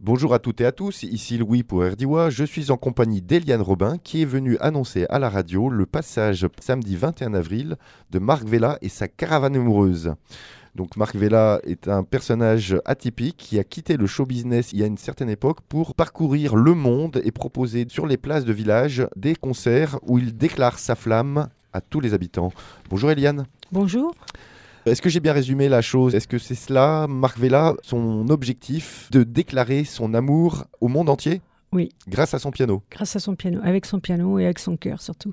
Bonjour à toutes et à tous, ici Louis pour RDIWA. Je suis en compagnie d'Eliane Robin qui est venue annoncer à la radio le passage samedi 21 avril de Marc Vella et sa caravane amoureuse. Donc Marc Vella est un personnage atypique qui a quitté le show business il y a une certaine époque pour parcourir le monde et proposer sur les places de village des concerts où il déclare sa flamme à tous les habitants. Bonjour Eliane. Bonjour. Est-ce que j'ai bien résumé la chose? Est-ce que c'est cela, Marc Vella, son objectif de déclarer son amour au monde entier? Oui. Grâce à son piano? Grâce à son piano, avec son piano et avec son cœur surtout.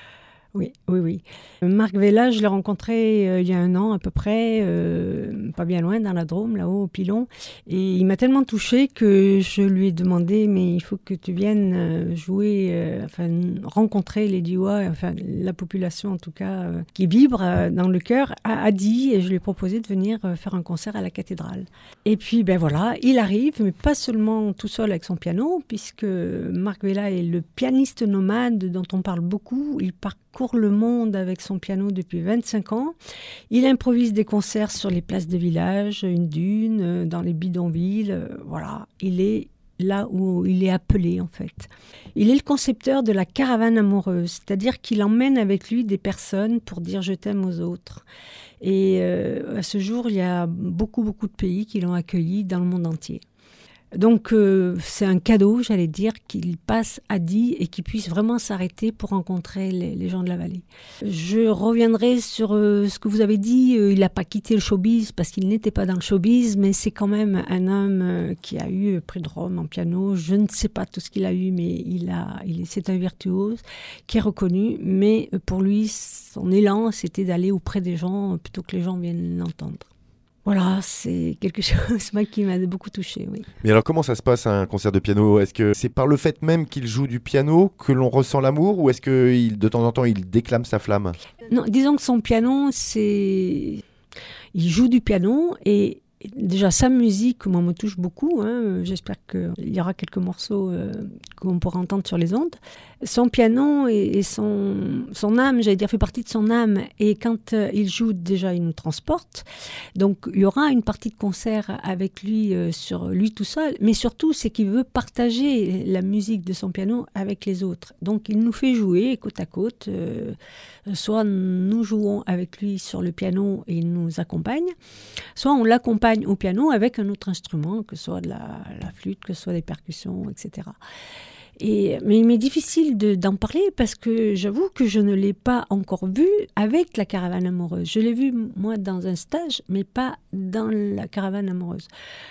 Oui. Marc Vella, je l'ai rencontré il y a 1 an à peu près, pas bien loin, dans la Drôme, là-haut, au Pilon. Et il m'a tellement touchée que je lui ai demandé, mais il faut que tu viennes jouer, rencontrer les Diois, la population en tout cas, qui vibre dans le cœur, a dit, et je lui ai proposé de venir faire un concert à la cathédrale. Et puis, voilà, il arrive, mais pas seulement tout seul avec son piano, puisque Marc Vella est le pianiste nomade dont on parle beaucoup. Il parcourt le monde avec son piano depuis 25 ans. Il improvise des concerts sur les places de village, une dune, dans les bidonvilles. Voilà, il est là où il est appelé en fait. Il est le concepteur de la caravane amoureuse, c'est-à-dire qu'il emmène avec lui des personnes pour dire je t'aime aux autres. Et à ce jour, il y a beaucoup de pays qui l'ont accueilli dans le monde entier. Donc c'est un cadeau, j'allais dire, qu'il passe à Die et qu'il puisse vraiment s'arrêter pour rencontrer les gens de la vallée. Je reviendrai sur ce que vous avez dit, il n'a pas quitté le showbiz parce qu'il n'était pas dans le showbiz, mais c'est quand même un homme qui a eu prix de Rome en piano. Je ne sais pas tout ce qu'il a eu, mais c'est un virtuose qui est reconnu, mais pour lui, son élan, c'était d'aller auprès des gens plutôt que les gens viennent l'entendre. Voilà, c'est quelque chose qui m'a beaucoup touchée, oui. Mais alors comment ça se passe un concert de piano? Est-ce que c'est par le fait même qu'il joue du piano que l'on ressent l'amour ou est-ce que de temps en temps il déclame sa flamme? Non, disons que son piano, il joue du piano et déjà sa musique, moi, me touche beaucoup. J'espère qu'il y aura quelques morceaux qu'on pourra entendre sur les ondes. Son piano et son âme, j'allais dire, fait partie de son âme. Et quand il joue, déjà, il nous transporte. Donc, il y aura une partie de concert avec lui, sur lui tout seul. Mais surtout, c'est qu'il veut partager la musique de son piano avec les autres. Donc, il nous fait jouer côte à côte. Soit nous jouons avec lui sur le piano et il nous accompagne, soit on l'accompagne au piano avec un autre instrument, que ce soit de la flûte, que ce soit des percussions, etc. Mais il m'est difficile d'en parler parce que j'avoue que je ne l'ai pas encore vu avec la caravane amoureuse. Je l'ai vu, moi, dans un stage, mais pas dans la caravane amoureuse.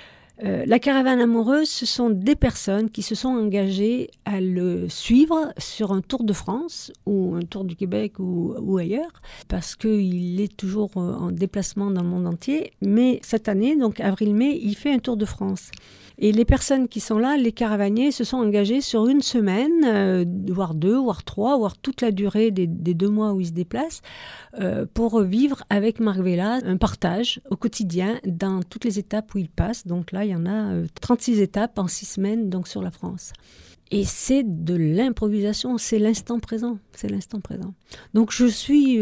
La caravane amoureuse, ce sont des personnes qui se sont engagées à le suivre sur un tour de France ou un tour du Québec ou ailleurs, parce qu'il est toujours en déplacement dans le monde entier. Mais cette année, donc avril-mai, il fait un tour de France. Et les personnes qui sont là, les caravaniers, se sont engagés sur 1 semaine, voire 2, voire 3, voire toute la durée des 2 mois où ils se déplacent, pour vivre avec Marc Vella un partage au quotidien dans toutes les étapes où il passe. Donc là, il y en a 36 étapes en 6 semaines donc sur la France. Et c'est de l'improvisation, c'est l'instant présent. Donc je suis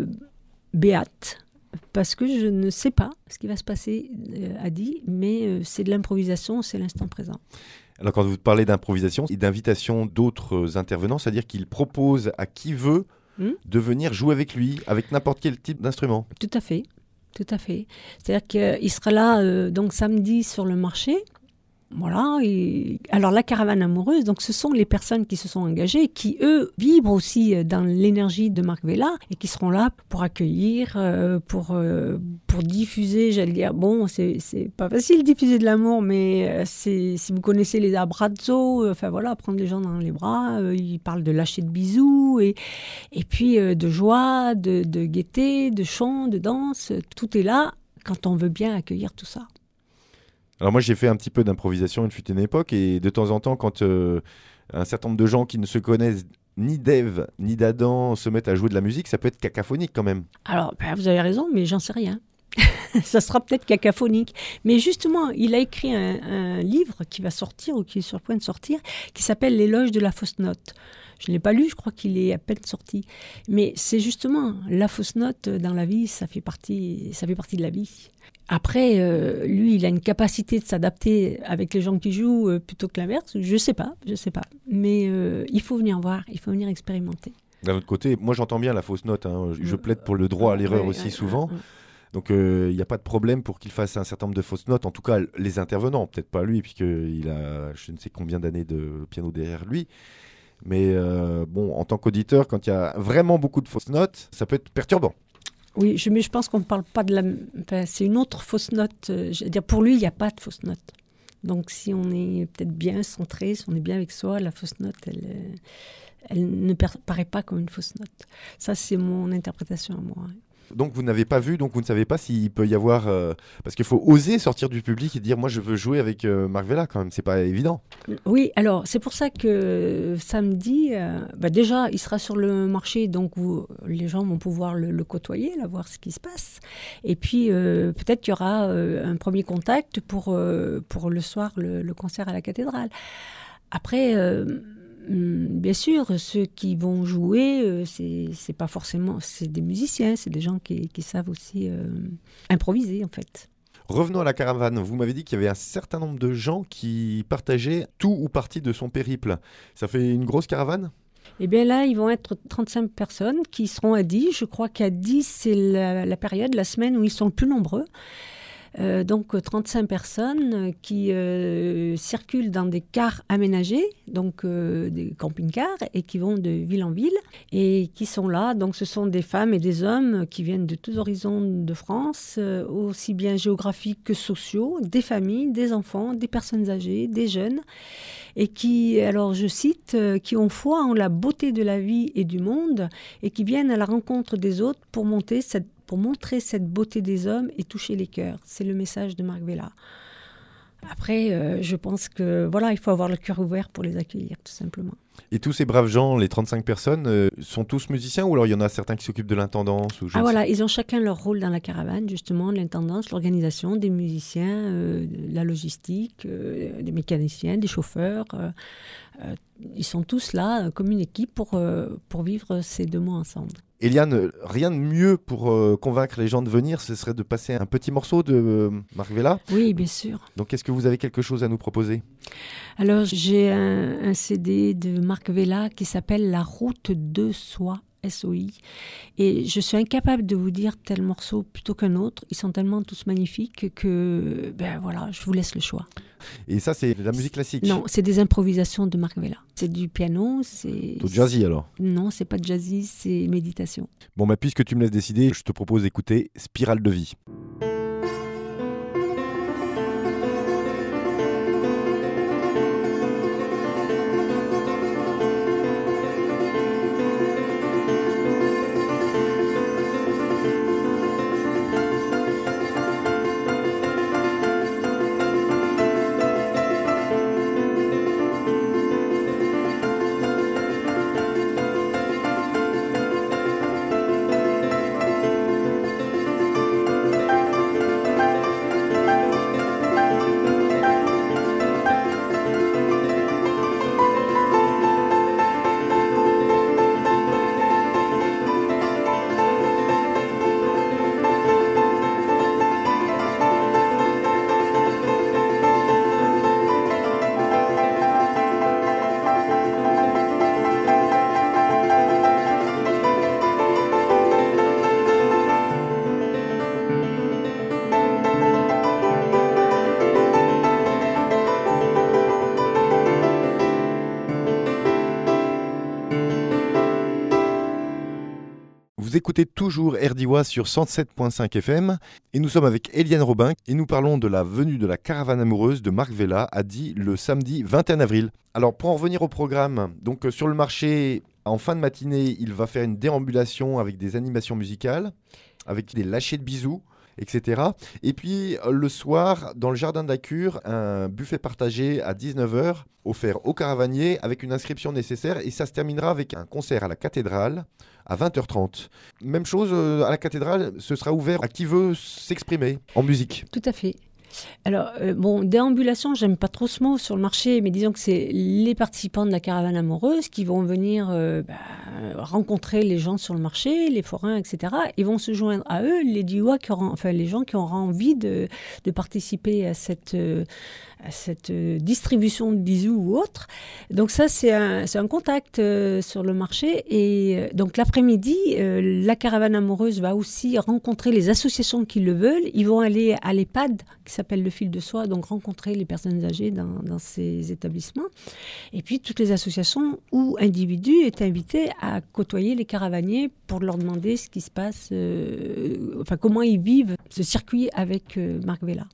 béate. Parce que je ne sais pas ce qui va se passer à Die, mais c'est de l'improvisation, c'est l'instant présent. Alors quand vous parlez d'improvisation et d'invitation d'autres intervenants, c'est-à-dire qu'il propose à qui veut de venir jouer avec lui, avec n'importe quel type d'instrument? Tout à fait. C'est-à-dire qu'il sera là donc samedi sur le marché. Voilà. Alors la caravane amoureuse, donc ce sont les personnes qui se sont engagées, qui eux vibrent aussi dans l'énergie de Marc Vella et qui seront là pour accueillir, pour diffuser. J'allais dire, bon, c'est pas facile de diffuser de l'amour, mais si vous connaissez les abrazzo, prendre les gens dans les bras. Ils parlent de lâcher de bisous et puis de joie, de gaieté, de chant, de danse. Tout est là quand on veut bien accueillir tout ça. Alors moi j'ai fait un petit peu d'improvisation, il fut une époque, et de temps en temps quand un certain nombre de gens qui ne se connaissent ni d'Ève ni d'Adam se mettent à jouer de la musique, ça peut être cacophonique quand même. Alors vous avez raison, mais j'en sais rien. Ça sera peut-être cacophonique. Mais justement, il a écrit un livre qui va sortir, ou qui est sur le point de sortir, qui s'appelle L'éloge de la fausse note. Je ne l'ai pas lu, je crois qu'il est à peine sorti. Mais c'est justement, la fausse note dans la vie, ça fait partie de la vie. Après, lui, il a une capacité de s'adapter avec les gens qui jouent plutôt que l'inverse. Je sais pas. Mais il faut venir voir, il faut venir expérimenter. D'un autre côté, moi j'entends bien la fausse note. Je plaide pour le droit à l'erreur aussi souvent. Donc il n'y a pas de problème pour qu'il fasse un certain nombre de fausses notes. En tout cas, les intervenants, peut-être pas lui, puisqu'il a je ne sais combien d'années de piano derrière lui. Mais en tant qu'auditeur, quand il y a vraiment beaucoup de fausses notes, ça peut être perturbant. Oui, mais je pense qu'on ne parle pas de la... Enfin, c'est une autre fausse note. Je veux dire, pour lui, il n'y a pas de fausse note. Donc, si on est peut-être bien centré, si on est bien avec soi, la fausse note, elle ne paraît pas comme une fausse note. Ça, c'est mon interprétation à moi. Donc, vous n'avez pas vu, donc vous ne savez pas s'il peut y avoir... parce qu'il faut oser sortir du public et dire « Moi, je veux jouer avec Marc Vella », quand même. C'est pas évident. Oui, alors, c'est pour ça que samedi, déjà, il sera sur le marché, donc les gens vont pouvoir le côtoyer, là, voir ce qui se passe. Et puis, peut-être qu'il y aura un premier contact pour le soir, le concert à la cathédrale. Après... bien sûr, ceux qui vont jouer, c'est pas forcément, c'est des musiciens, c'est des gens qui savent aussi improviser en fait. Revenons à la caravane. Vous m'avez dit qu'il y avait un certain nombre de gens qui partageaient tout ou partie de son périple. Ça fait une grosse caravane ? Eh bien là, ils vont être 35 personnes qui seront à 10. Je crois qu'à 10, c'est la période, la semaine où ils sont le plus nombreux. Donc 35 personnes qui circulent dans des cars aménagés, donc des camping-cars, et qui vont de ville en ville, et qui sont là. Donc ce sont des femmes et des hommes qui viennent de tous horizons de France, aussi bien géographiques que sociaux, des familles, des enfants, des personnes âgées, des jeunes, et qui, alors je cite, qui ont foi en la beauté de la vie et du monde, et qui viennent à la rencontre des autres pour montrer cette beauté des hommes et toucher les cœurs. C'est le message de Marc Vella. Après, je pense que il faut avoir le cœur ouvert pour les accueillir, tout simplement. Et tous ces braves gens, les 35 personnes, sont tous musiciens ou alors il y en a certains qui s'occupent de l'intendance ou ils ont chacun leur rôle dans la caravane, justement, l'intendance, l'organisation, des musiciens, la logistique, des mécaniciens, des chauffeurs. Ils sont tous là comme une équipe pour vivre ces 2 mois ensemble. Eliane, rien de mieux pour convaincre les gens de venir, ce serait de passer un petit morceau de Marc Vella. Oui, bien sûr. Donc, est-ce que vous avez quelque chose à nous proposer ? Alors, j'ai un CD de Marc Vella qui s'appelle La route de soi. SOI. Et je suis incapable de vous dire tel morceau plutôt qu'un autre. Ils sont tellement tous magnifiques que, je vous laisse le choix. Et ça, c'est de la musique classique ? Non, c'est des improvisations de Marc Vella. C'est du piano, c'est... Tout jazzy alors ? Non, c'est pas jazzy, c'est méditation. Bon, puisque tu me laisses décider, je te propose d'écouter Spirale de vie. Vous écoutez toujours RDIWA sur 107.5 FM et nous sommes avec Eliane Robin et nous parlons de la venue de la caravane amoureuse de Marc Vella à Die le samedi 21 avril. Alors pour en revenir au programme, donc sur le marché, en fin de matinée, il va faire une déambulation avec des animations musicales, avec des lâchers de bisous. etc. Et puis le soir, dans le jardin de la Cure, un buffet partagé à 19h, offert aux caravaniers avec une inscription nécessaire. Et ça se terminera avec un concert à la cathédrale à 20h30. Même chose à la cathédrale, ce sera ouvert à qui veut s'exprimer en musique. Tout à fait. Alors, déambulation, j'aime pas trop ce mot sur le marché, mais disons que c'est les participants de la caravane amoureuse qui vont venir rencontrer les gens sur le marché, les forains, etc. Ils vont se joindre à eux, les Diois, les gens qui auront envie de participer à cette distribution de bisous ou autre. Donc ça, c'est un contact sur le marché. Et donc l'après-midi, la caravane amoureuse va aussi rencontrer les associations qui le veulent. Ils vont aller à l'EHPAD, qui s'appelle le Fil de Soie, donc rencontrer les personnes âgées dans ces établissements. Et puis toutes les associations ou individus est invités à côtoyer les caravaniers pour leur demander ce qui se passe, comment ils vivent ce circuit avec Marc Vella.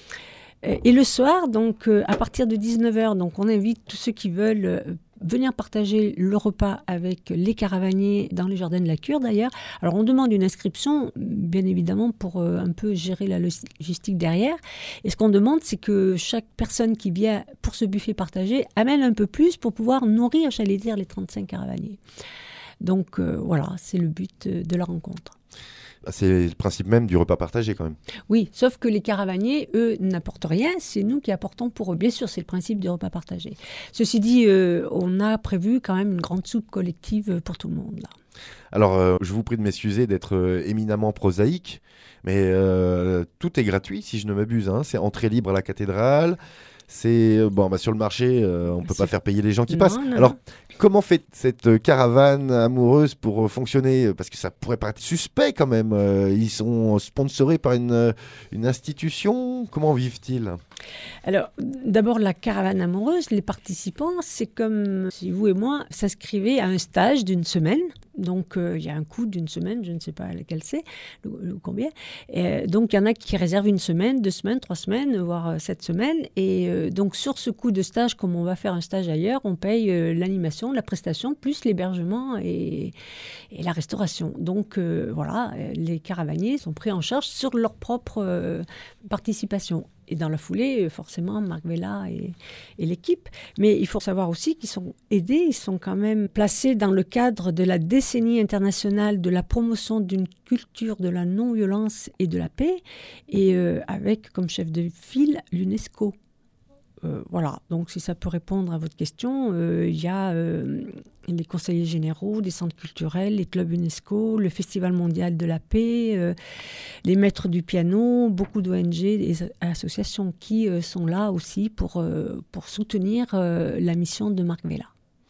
Et le soir, donc à partir de 19h, donc on invite tous ceux qui veulent venir partager le repas avec les caravaniers dans les jardins de la Cure d'ailleurs. Alors on demande une inscription, bien évidemment, pour un peu gérer la logistique derrière. Et ce qu'on demande, c'est que chaque personne qui vient pour ce buffet partagé amène un peu plus pour pouvoir nourrir, j'allais dire, les 35 caravaniers. Donc voilà, c'est le but de la rencontre. C'est le principe même du repas partagé quand même. Oui, sauf que les caravaniers, eux, n'apportent rien, c'est nous qui apportons pour eux. Bien sûr, c'est le principe du repas partagé. Ceci dit, on a prévu quand même une grande soupe collective pour tout le monde, là. Alors, je vous prie de m'excuser d'être éminemment prosaïque, mais tout est gratuit, si je ne m'abuse. C'est entrée libre à la cathédrale. C'est sur le marché, on ne peut pas faire payer les gens qui passent. Alors, comment fait cette caravane amoureuse pour fonctionner? Parce que ça pourrait paraître suspect quand même. Ils sont sponsorés par une institution. Comment vivent-ils? Alors, d'abord, la caravane amoureuse, les participants, c'est comme si vous et moi s'inscrivaient à un stage d'une semaine. Donc, il y a un coût d'une semaine, je ne sais pas lequel c'est, combien. Donc, il y en a qui réservent une semaine, 2 semaines, 3 semaines, voire 7 semaines. Et donc, sur ce coût de stage, comme on va faire un stage ailleurs, on paye l'animation, la prestation, plus l'hébergement et la restauration. Donc, voilà, les caravaniers sont pris en charge sur leur propre participation. Et dans la foulée, forcément, Marc Vella et l'équipe. Mais il faut savoir aussi qu'ils sont aidés, ils sont quand même placés dans le cadre de la décennie internationale de la promotion d'une culture de la non-violence et de la paix, et avec comme chef de file l'UNESCO. Voilà, donc si ça peut répondre à votre question, il y a les conseillers généraux des centres culturels, les clubs UNESCO, le Festival mondial de la paix, les maîtres du piano, beaucoup d'ONG et associations qui sont là aussi pour soutenir la mission de Marc Vella.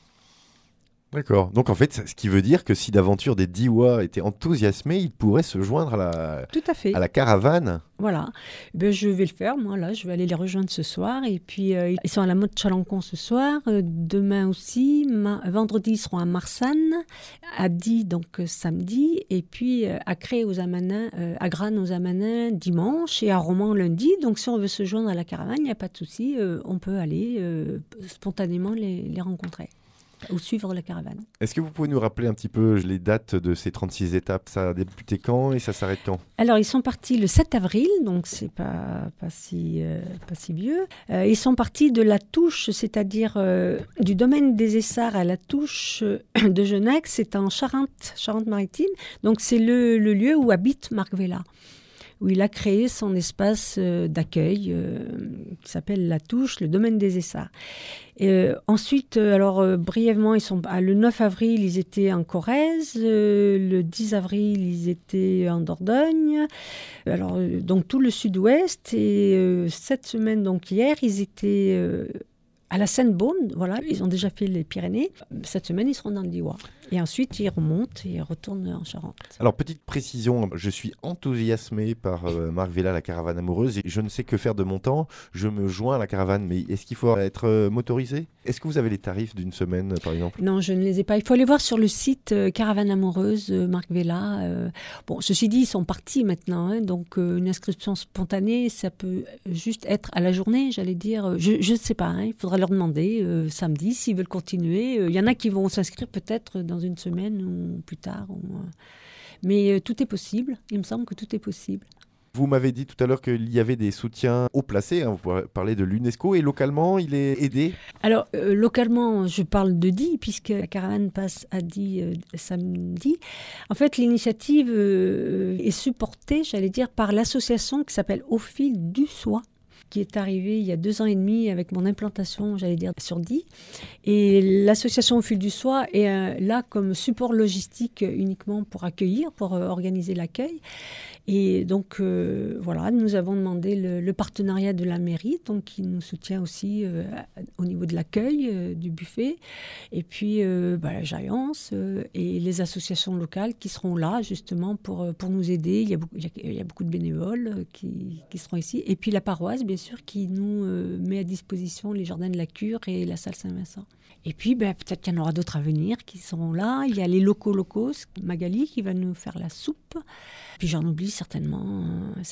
D'accord. Donc en fait, ce qui veut dire que si d'aventure des Diois étaient enthousiasmés, ils pourraient se joindre Tout à fait. à la caravane. Voilà. Je vais le faire, moi, là. Je vais aller les rejoindre ce soir. Et puis, ils sont à la Motte Chalancon ce soir. Demain aussi. Vendredi, ils seront à Marsanne. À Die, donc samedi. Et puis, à Cré aux Amanins, à Grane aux Amanins dimanche. Et à Romans lundi. Donc, si on veut se joindre à la caravane, il n'y a pas de souci. On peut aller spontanément les rencontrer ou suivre la caravane. Est-ce que vous pouvez nous rappeler un petit peu les dates de ces 36 étapes? Ça a débuté quand et ça s'arrête quand? Alors, ils sont partis le 7 avril, donc c'est pas si vieux. Ils sont partis de la Touche, c'est-à-dire du domaine des Essarts à la Touche de Genac, c'est en Charente-Maritime. Donc, c'est le lieu où habite Marc Vella, où il a créé son espace d'accueil qui s'appelle La Touche, le domaine des Essarts. Ensuite, brièvement, le 9 avril, ils étaient en Corrèze. Le 10 avril, ils étaient en Dordogne. Donc tout le sud-ouest. Et cette semaine, donc hier, ils étaient à la Seine-Beaune. Voilà, ils ont déjà fait les Pyrénées. Cette semaine, ils seront dans le Diois. Et ensuite, ils remontent et retournent en Charente. Alors, petite précision, je suis enthousiasmé par Marc Vella, la caravane amoureuse. Et je ne sais que faire de mon temps. Je me joins à la caravane. Mais est-ce qu'il faut être motorisé? Est-ce que vous avez les tarifs d'une semaine, par exemple? Non, je ne les ai pas. Il faut aller voir sur le site Caravane amoureuse, Marc Vella. Ceci dit, ils sont partis maintenant. Donc, une inscription spontanée, ça peut juste être à la journée, j'allais dire. Je ne sais pas. Il faudra leur demander samedi s'ils veulent continuer. Il y en a qui vont s'inscrire peut-être dans une semaine ou plus tard. Mais tout est possible. Il me semble que tout est possible. Vous m'avez dit tout à l'heure qu'il y avait des soutiens haut placés, hein, vous parlez de l'UNESCO, et localement, il est aidé? Alors, localement, je parle de Die, puisque la caravane passe à Die samedi. En fait, l'initiative est supportée, j'allais dire, par l'association qui s'appelle Au fil du soie, qui est arrivée il y a 2 ans et demi avec mon implantation, j'allais dire, sur Die. Et l'association Au fil du soie est là comme support logistique uniquement pour accueillir, pour organiser l'accueil. Et donc, voilà, nous avons demandé le partenariat de la mairie, donc qui nous soutient aussi au niveau de l'accueil du buffet. Et puis, la Giants et les associations locales qui seront là, justement, pour nous aider. Il y a beaucoup de bénévoles qui seront ici. Et puis, la paroisse, bien sûr, qui nous met à disposition les jardins de la Cure et la salle Saint-Vincent. Et puis, peut-être qu'il y en aura d'autres à venir qui seront là. Il y a les locaux, Magali, qui va nous faire la soupe. Puis j'en oublie certainement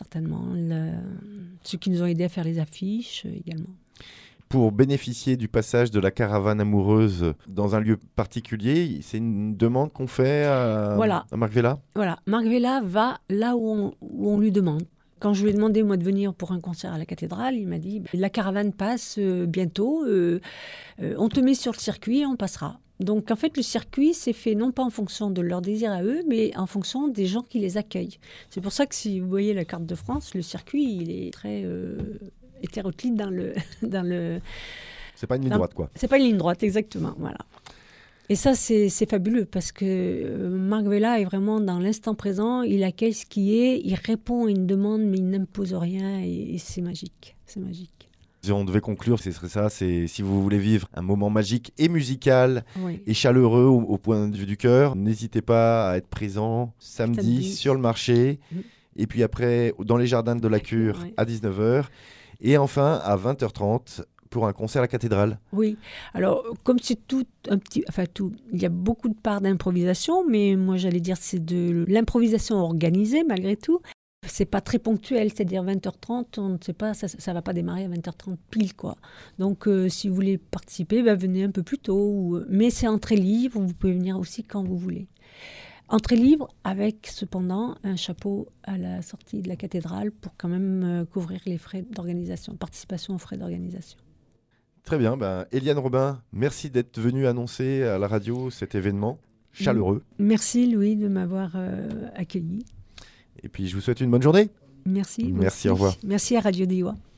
ceux qui nous ont aidés à faire les affiches également. Pour bénéficier du passage de la caravane amoureuse dans un lieu particulier, c'est une demande qu'on fait à Marc Vella? Voilà, Marc Vella va là où on lui demande. Quand je lui ai demandé, moi, de venir pour un concert à la cathédrale, il m'a dit « La caravane passe bientôt, on te met sur le circuit et on passera ». Donc, en fait, le circuit, c'est fait non pas en fonction de leur désir à eux, mais en fonction des gens qui les accueillent. C'est pour ça que si vous voyez la carte de France, le circuit, il est très hétéroclite dans le... C'est pas une ligne droite, quoi. C'est pas une ligne droite, exactement, voilà. Et ça, c'est fabuleux parce que Marc Vella est vraiment dans l'instant présent, il accueille ce qui est, il répond à une demande, mais il n'impose rien et c'est magique, c'est magique. Si on devait conclure, ce serait ça, c'est si vous voulez vivre un moment magique et musical oui. et chaleureux au point de vue du cœur, n'hésitez pas à être présent samedi sur le marché, et puis après dans les jardins de la Cure à 19h, et enfin à 20h30 pour un concert à la cathédrale. Oui, alors comme c'est tout, il y a beaucoup de parts d'improvisation, mais moi j'allais dire c'est de l'improvisation organisée malgré tout. C'est pas très ponctuel, c'est-à-dire 20h30, on ne sait pas, ça va pas démarrer à 20h30 pile, quoi. Donc si vous voulez participer, venez un peu plus tôt. Mais c'est entrée libre, vous pouvez venir aussi quand vous voulez. Entrée libre avec cependant un chapeau à la sortie de la cathédrale pour quand même couvrir les frais d'organisation, participation aux frais d'organisation. Très bien, Éliane Robin, merci d'être venue annoncer à la radio cet événement chaleureux. Merci Louis de m'avoir accueilli. Et puis je vous souhaite une bonne journée. Merci. Merci, au revoir. Merci à Radio Diois.